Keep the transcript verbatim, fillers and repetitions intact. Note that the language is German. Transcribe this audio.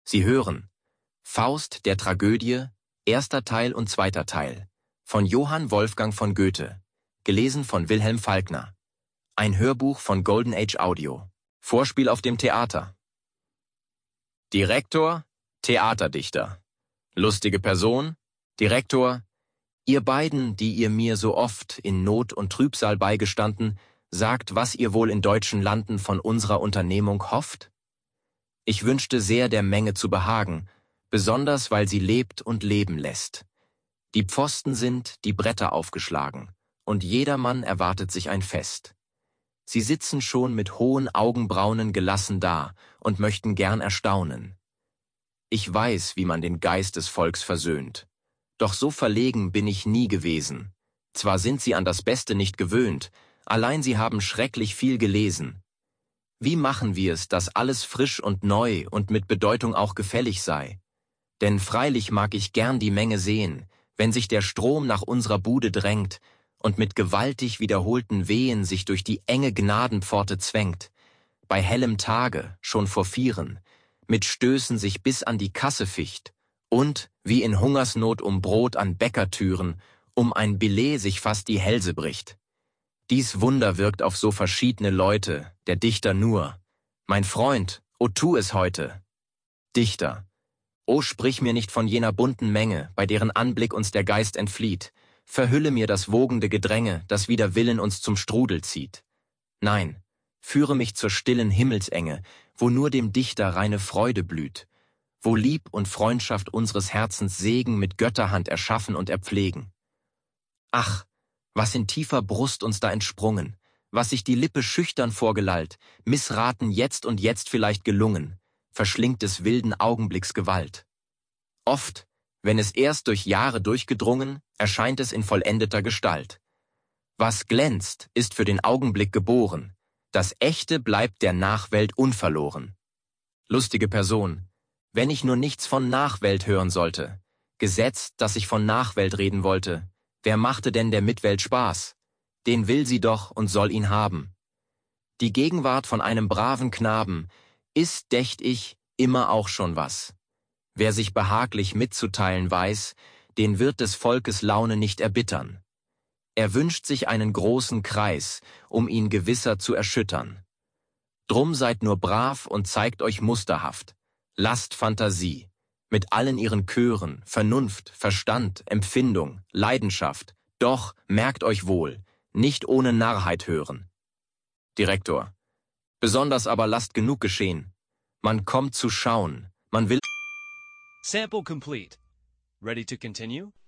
Sie hören Faust der Tragödie, erster Teil und zweiter Teil, von Johann Wolfgang von Goethe, gelesen von Wilhelm Falkner. Ein Hörbuch von Golden Age Audio. Vorspiel auf dem Theater. Direktor, Theaterdichter. Lustige Person, Direktor, ihr beiden, die ihr mir so oft in Not und Trübsal beigestanden, sagt, was ihr wohl in deutschen Landen von unserer Unternehmung hofft? Ich wünschte sehr, der Menge zu behagen, besonders weil sie lebt und leben lässt. Die Pfosten sind, die Bretter aufgeschlagen, und jedermann erwartet sich ein Fest. Sie sitzen schon mit hohen Augenbraunen gelassen da und möchten gern erstaunen. Ich weiß, wie man den Geist des Volks versöhnt. Doch so verlegen bin ich nie gewesen. Zwar sind sie an das Beste nicht gewöhnt, allein sie haben schrecklich viel gelesen. Wie machen wir es, dass alles frisch und neu und mit Bedeutung auch gefällig sei? Denn freilich mag ich gern die Menge sehen, wenn sich der Strom nach unserer Bude drängt und mit gewaltig wiederholten Wehen sich durch die enge Gnadenpforte zwängt, bei hellem Tage, schon vor Vieren, mit Stößen sich bis an die Kasse ficht und, wie in Hungersnot um Brot an Bäckertüren, um ein Billet sich fast die Hälse bricht. Dies Wunder wirkt auf so verschiedene Leute, der Dichter nur. Mein Freund, o tu es heute. Dichter. O sprich mir nicht von jener bunten Menge, bei deren Anblick uns der Geist entflieht. Verhülle mir das wogende Gedränge, das wider Willen uns zum Strudel zieht. Nein, führe mich zur stillen Himmelsenge, wo nur dem Dichter reine Freude blüht, wo Lieb und Freundschaft unseres Herzens Segen mit Götterhand erschaffen und erpflegen. Ach, was in tiefer Brust uns da entsprungen, was sich die Lippe schüchtern vorgelallt, missraten jetzt und jetzt vielleicht gelungen, verschlingt des wilden Augenblicks Gewalt. Oft, wenn es erst durch Jahre durchgedrungen, erscheint es in vollendeter Gestalt. Was glänzt, ist für den Augenblick geboren, das Echte bleibt der Nachwelt unverloren. Lustige Person, wenn ich nur nichts von Nachwelt hören sollte, gesetzt, dass ich von Nachwelt reden wollte, wer machte denn der Mitwelt Spaß? Den will sie doch und soll ihn haben. Die Gegenwart von einem braven Knaben ist, dächt ich, immer auch schon was. Wer sich behaglich mitzuteilen weiß, den wird des Volkes Laune nicht erbittern. Er wünscht sich einen großen Kreis, um ihn gewisser zu erschüttern. Drum seid nur brav und zeigt euch musterhaft. Lasst Fantasie, mit allen ihren Chören, Vernunft, Verstand, Empfindung, Leidenschaft, doch, merkt euch wohl, nicht ohne Narrheit hören. Direktor. Besonders aber lasst genug geschehen. Man kommt zu schauen, man will... Sample complete. Ready to continue?